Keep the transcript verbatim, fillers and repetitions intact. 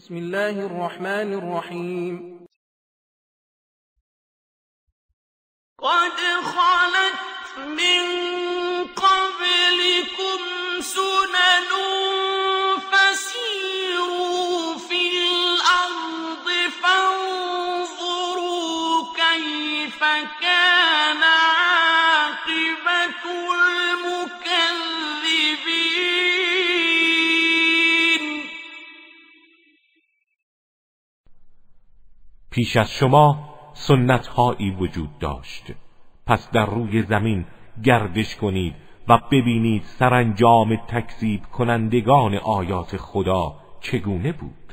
بسم الله الرحمن الرحیم. قد خلت من قبلكم سنن فسیروا فی الارض فانظروا کیف کان عاقبة المکذبین. پیش از شما سنت‌هایی وجود داشت، پس در روی زمین گردش کنید و ببینید سرانجام تکذیب کنندگان آیات خدا چگونه بود.